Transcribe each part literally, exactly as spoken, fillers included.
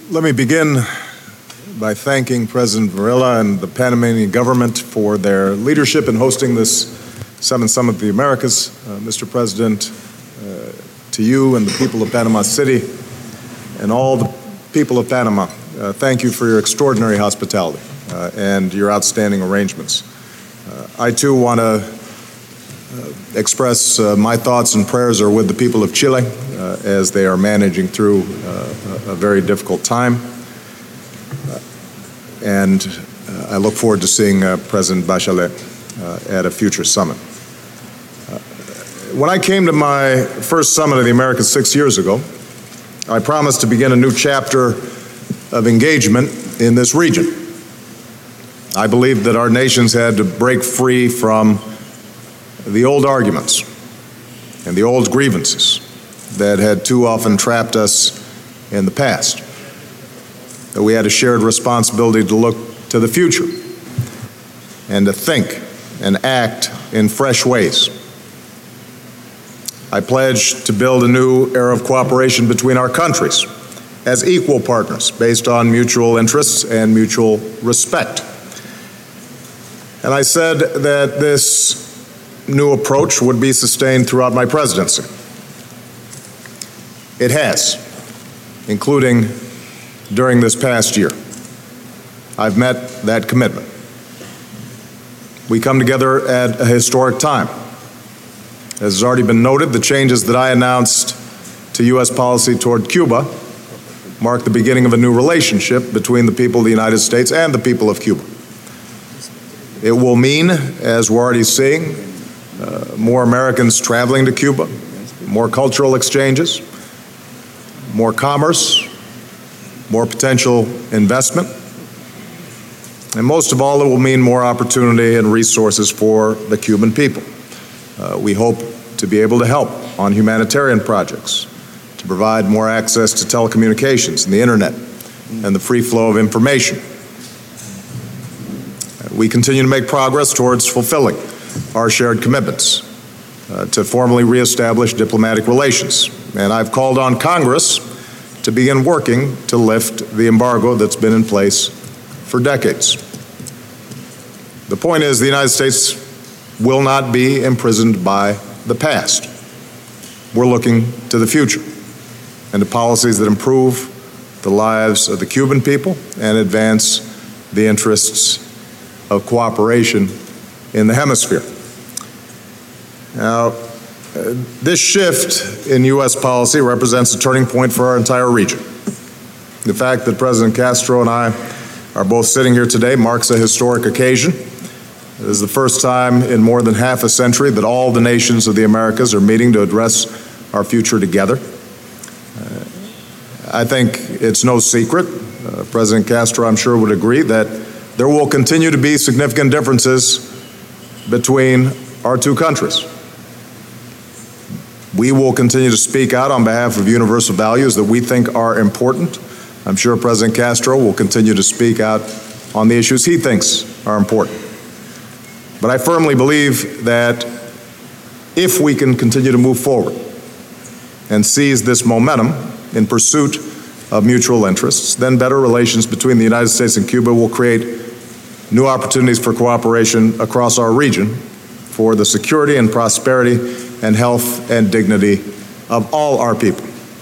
Let me begin by thanking President Varela and the Panamanian government for their leadership in hosting this seventh Summit of the Americas. Uh, Mister President, uh, to you and the people of Panama City and all the people of Panama, uh, thank you for your extraordinary hospitality uh, and your outstanding arrangements. Uh, I too want to uh, express uh, my thoughts and prayers are with the people of Chile uh, as they are managing through uh, a very difficult time. Uh, and uh, I look forward to seeing uh, President Bachelet uh, at a future summit. Uh, when I came to my first summit of the Americas six years ago, I promised to begin a new chapter of engagement in this region. I believed that our nations had to break free from the old arguments and the old grievances that had too often trapped us in the past. That we had a shared responsibility to look to the future and to think and act in fresh ways. I pledged to build a new era of cooperation between our countries as equal partners based on mutual interests and mutual respect. And I said that this new approach would be sustained throughout my presidency. It has, including during this past year. I've met that commitment. We come together at a historic time. As has already been noted, the changes that I announced to U S policy toward Cuba mark the beginning of a new relationship between the people of the United States and the people of Cuba. It will mean, as we're already seeing, uh, more Americans traveling to Cuba, more cultural exchanges, more commerce, more potential investment, and most of all, it will mean more opportunity and resources for the Cuban people. Uh, we hope to be able to help on humanitarian projects, to provide more access to telecommunications and the internet and the free flow of information. We continue to make progress towards fulfilling our shared commitments uh, to formally reestablish diplomatic relations. And I've called on Congress to begin working to lift the embargo that's been in place for decades. The point is, the United States will not be imprisoned by the past. We're looking to the future and to policies that improve the lives of the Cuban people and advance the interests of cooperation in the hemisphere. Now, uh, this shift in U S policy represents a turning point for our entire region. The fact that President Castro and I are both sitting here today marks a historic occasion. It is the first time in more than half a century that all the nations of the Americas are meeting to address our future together. Uh, I think it's no secret, uh, President Castro, I'm sure, would agree that there will continue to be significant differences between our two countries. We will continue to speak out on behalf of universal values that we think are important. I'm sure President Castro will continue to speak out on the issues he thinks are important. But I firmly believe that if we can continue to move forward and seize this momentum in pursuit of mutual interests, then better relations between the United States and Cuba will create new opportunities for cooperation across our region for the security and prosperity and health and dignity of all our people.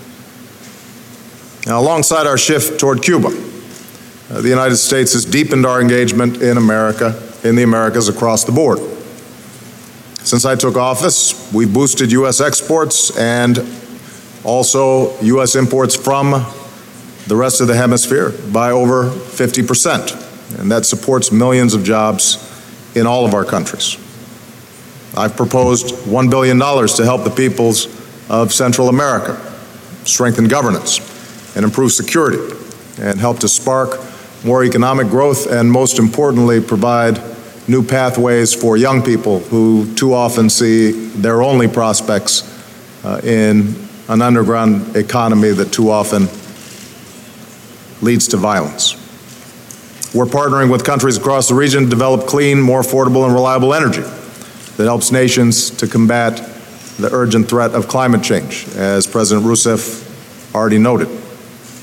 Now, alongside our shift toward Cuba, uh, the United States has deepened our engagement in America, in the Americas across the board. Since I took office, we've boosted U S exports and also U S imports from the rest of the hemisphere by over fifty percent, and that supports millions of jobs in all of our countries. I've proposed one billion dollars to help the peoples of Central America strengthen governance and improve security and help to spark more economic growth and, most importantly, provide new pathways for young people who too often see their only prospects uh, in an underground economy that too often leads to violence. We're partnering with countries across the region to develop clean, more affordable, and reliable energy that helps nations to combat the urgent threat of climate change, as President Rousseff already noted.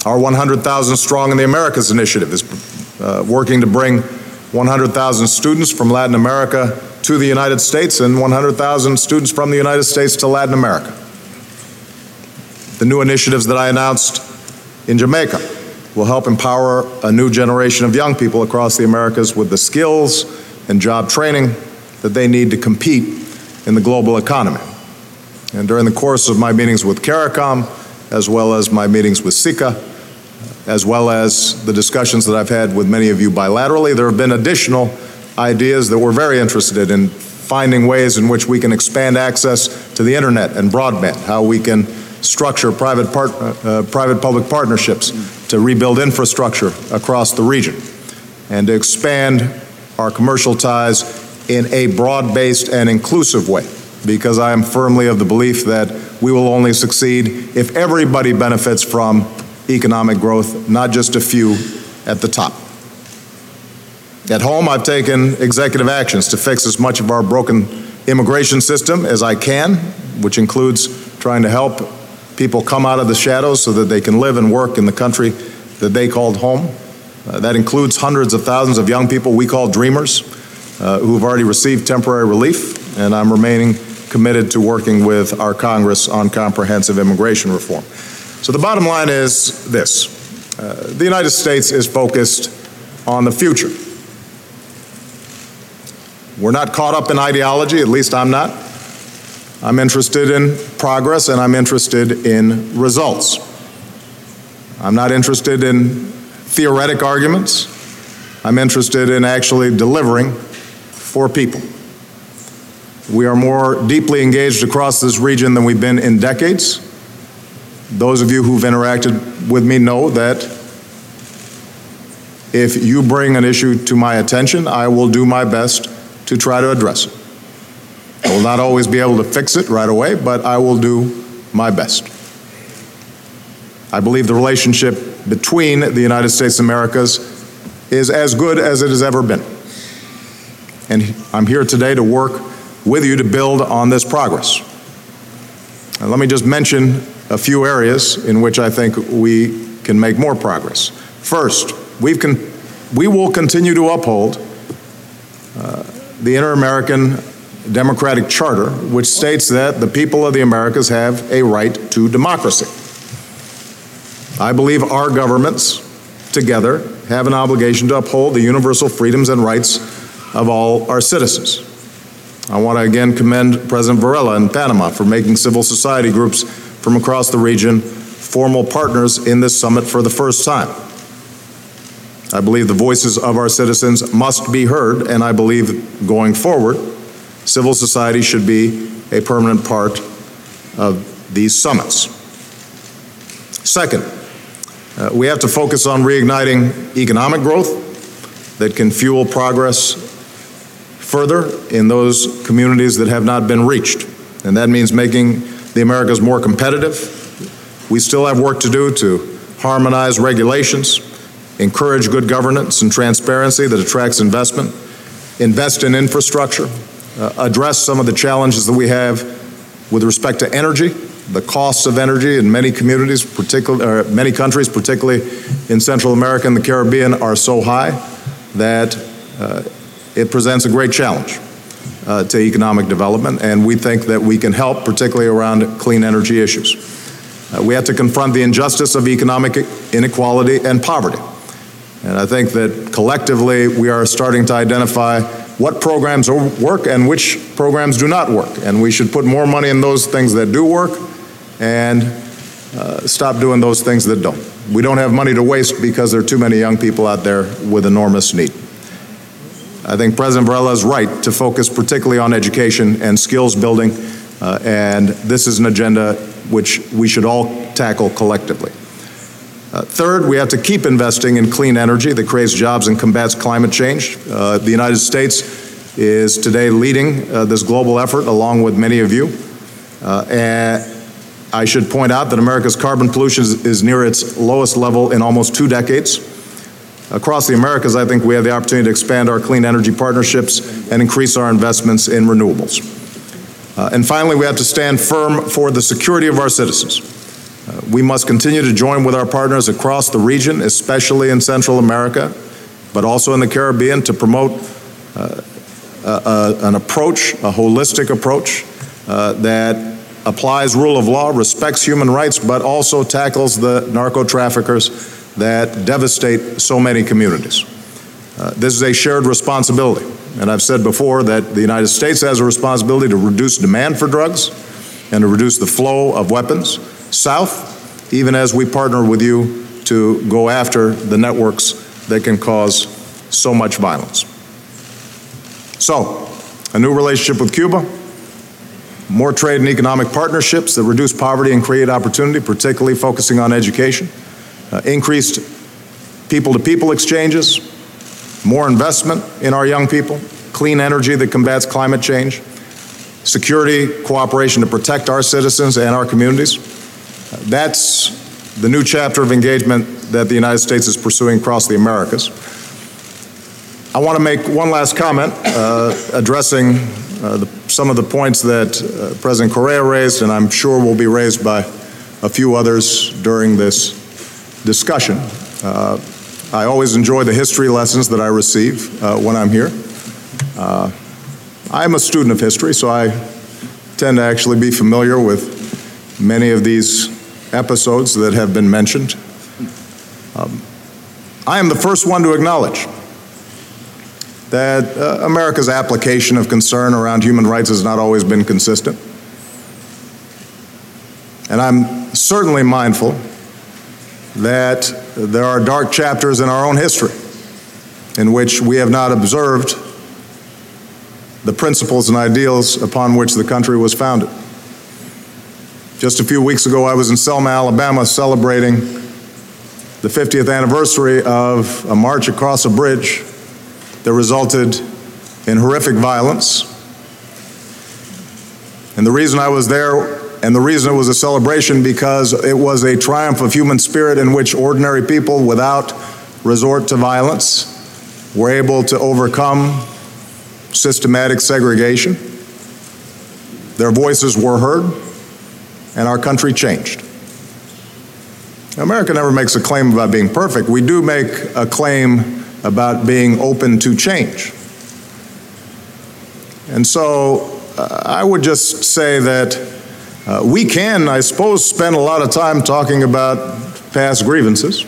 Our one hundred thousand Strong in the Americas initiative is uh, working to bring one hundred thousand students from Latin America to the United States and one hundred thousand students from the United States to Latin America. The new initiatives that I announced in Jamaica will help empower a new generation of young people across the Americas with the skills and job training that they need to compete in the global economy. And during the course of my meetings with CARICOM, as well as my meetings with SICA, as well as the discussions that I've had with many of you bilaterally, there have been additional ideas that we're very interested in finding ways in which we can expand access to the internet and broadband, how we can structure private part, uh, private-public partnerships to rebuild infrastructure across the region, and to expand our commercial ties in a broad-based and inclusive way, because I am firmly of the belief that we will only succeed if everybody benefits from economic growth, not just a few at the top. At home, I've taken executive actions to fix as much of our broken immigration system as I can, which includes trying to help people come out of the shadows so that they can live and work in the country that they called home. Uh, that includes hundreds of thousands of young people we call dreamers uh, who have already received temporary relief, and I'm remaining committed to working with our Congress on comprehensive immigration reform. So the bottom line is this. Uh, the United States is focused on the future. We're not caught up in ideology, at least I'm not. I'm interested in progress, and I'm interested in results. I'm not interested in theoretic arguments. I'm interested in actually delivering for people. We are more deeply engaged across this region than we've been in decades. Those of you who've interacted with me know that if you bring an issue to my attention, I will do my best to try to address it. I will not always be able to fix it right away, but I will do my best. I believe the relationship between the United States and Americas is as good as it has ever been. And I'm here today to work with you to build on this progress. And let me just mention a few areas in which I think we can make more progress. First, we've con we will continue to uphold uh, the Inter-American Democratic Charter, which states that the people of the Americas have a right to democracy. I believe our governments together have an obligation to uphold the universal freedoms and rights of all our citizens. I want to again commend President Varela in Panama for making civil society groups from across the region formal partners in this summit for the first time. I believe the voices of our citizens must be heard, and I believe going forward, civil society should be a permanent part of these summits. Second, uh, we have to focus on reigniting economic growth that can fuel progress further in those communities that have not been reached. And that means making the Americas more competitive. We still have work to do to harmonize regulations, encourage good governance and transparency that attracts investment, invest in infrastructure, uh, address some of the challenges that we have with respect to energy. The costs of energy in many communities, particularly, uh, many countries, particularly in Central America and the Caribbean, are so high that uh, it presents a great challenge uh, to economic development, and we think that we can help, particularly around clean energy issues. Uh, we have to confront the injustice of economic inequality and poverty. And I think that collectively we are starting to identify what programs work and which programs do not work. And we should put more money in those things that do work and uh, stop doing those things that don't. We don't have money to waste because there are too many young people out there with enormous need. I think President Varela is right to focus particularly on education and skills building, uh, and this is an agenda which we should all tackle collectively. Uh, third, we have to keep investing in clean energy that creates jobs and combats climate change. Uh, the United States is today leading uh, this global effort along with many of you. Uh, and I should point out that America's carbon pollution is, is near its lowest level in almost two decades. Across the Americas, I think we have the opportunity to expand our clean energy partnerships and increase our investments in renewables. Uh, and finally, we have to stand firm for the security of our citizens. Uh, we must continue to join with our partners across the region, especially in Central America, but also in the Caribbean, to promote uh, a, a, an approach, a holistic approach uh, that applies rule of law, respects human rights, but also tackles the narco traffickers that devastate so many communities. Uh, this is a shared responsibility, and I've said before that the United States has a responsibility to reduce demand for drugs and to reduce the flow of weapons south, even as we partner with you to go after the networks that can cause so much violence. So, a new relationship with Cuba, more trade and economic partnerships that reduce poverty and create opportunity, particularly focusing on education, uh, increased people-to-people exchanges, more investment in our young people, clean energy that combats climate change, security, cooperation to protect our citizens and our communities. Uh, that's the new chapter of engagement that the United States is pursuing across the Americas. I want to make one last comment uh, addressing uh, the, some of the points that uh, President Correa raised, and I'm sure will be raised by a few others during this discussion. Uh, I always enjoy the history lessons that I receive uh, when I'm here. Uh, I'm a student of history, so I tend to actually be familiar with many of these episodes that have been mentioned. Um, I am the first one to acknowledge that uh, America's application of concern around human rights has not always been consistent. And I'm certainly mindful that there are dark chapters in our own history in which we have not observed the principles and ideals upon which the country was founded. Just a few weeks ago, I was in Selma, Alabama, celebrating the fiftieth anniversary of a march across a bridge that resulted in horrific violence. And the reason I was there, and the reason it was a celebration, because it was a triumph of human spirit in which ordinary people, without resort to violence, were able to overcome systematic segregation. Their voices were heard, and our country changed. America never makes a claim about being perfect. We do make a claim about being open to change. And so uh, I would just say that uh, we can, I suppose, spend a lot of time talking about past grievances.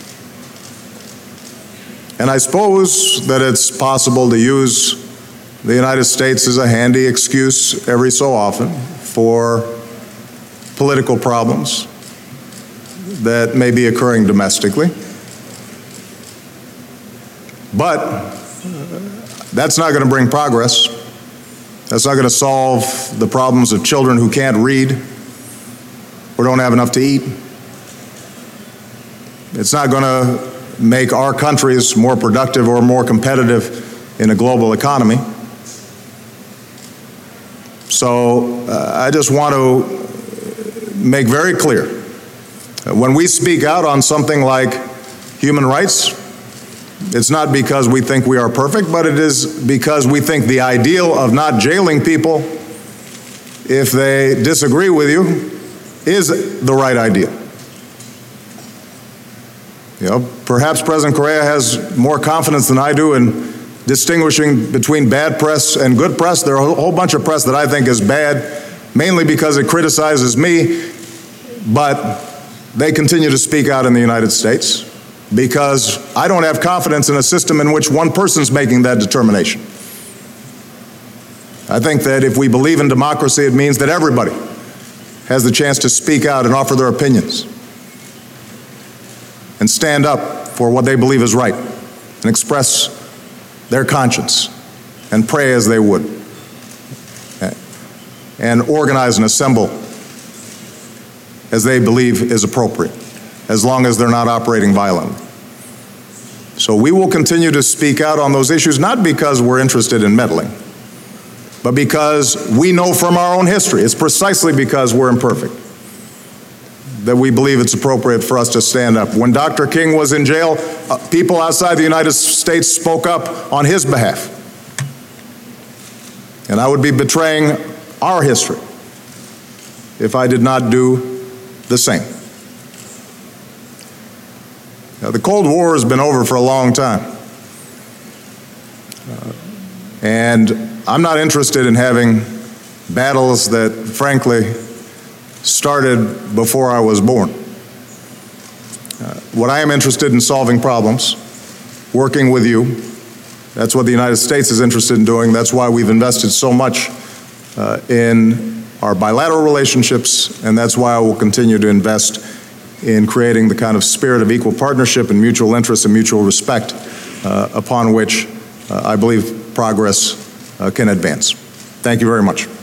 And I suppose that it's possible to use the United States as a handy excuse every so often for political problems that may be occurring domestically. But that's not going to bring progress. That's not going to solve the problems of children who can't read or don't have enough to eat. It's not going to make our countries more productive or more competitive in a global economy. So uh, I just want to make very clear, when we speak out on something like human rights, it's not because we think we are perfect, but it is because we think the ideal of not jailing people if they disagree with you is the right ideal. You know, perhaps President Correa has more confidence than I do in distinguishing between bad press and good press. There are a whole bunch of press that I think is bad, mainly because it criticizes me, but they continue to speak out in the United States, because I don't have confidence in a system in which one person's making that determination. I think that if we believe in democracy, it means that everybody has the chance to speak out and offer their opinions and stand up for what they believe is right and express their conscience and pray as they would and organize and assemble as they believe is appropriate, as long as they're not operating violently. So we will continue to speak out on those issues, not because we're interested in meddling, but because we know from our own history, it's precisely because we're imperfect, that we believe it's appropriate for us to stand up. When Doctor King was in jail, uh, people outside the United States spoke up on his behalf. And I would be betraying our history if I did not do the same. Now, the Cold War has been over for a long time. Uh, and I'm not interested in having battles that, frankly, started before I was born. Uh, what I am interested in solving problems, working with you. That's what the United States is interested in doing. That's why we've invested so much uh, in our bilateral relationships, and that's why I will continue to invest in creating the kind of spirit of equal partnership and mutual interest and mutual respect uh, upon which uh, I believe progress uh, can advance. Thank you very much.